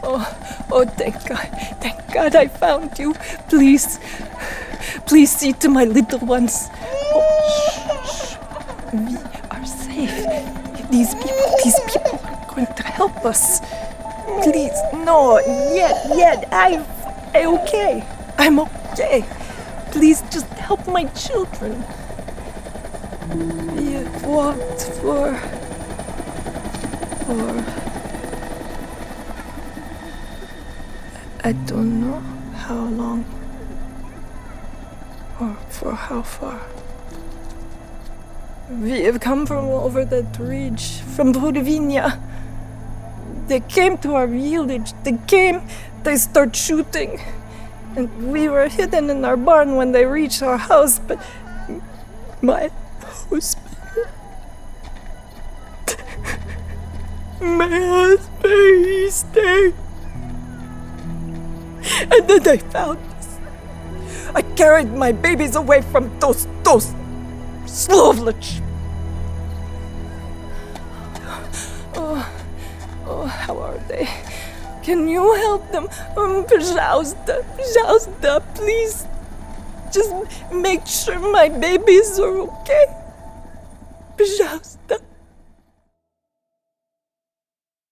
Oh, thank God. Thank God I found you. Please see to my little ones. Oh, shh. We are safe. These people are going to help us. Please, no, yet. I'm okay. I'm okay. Please just help my children. We have walked for I don't know how long or for how far. We have come from over that ridge, from Purvinia. They came to our village. They start shooting. And we were hidden in our barn when they reached our house, but my husband, he stayed. And then they found us. I carried my babies away from those Slovlich. Oh, how are they? Can you help them? Пожалуйста, please. Just make sure my babies are okay. Пожалуйста.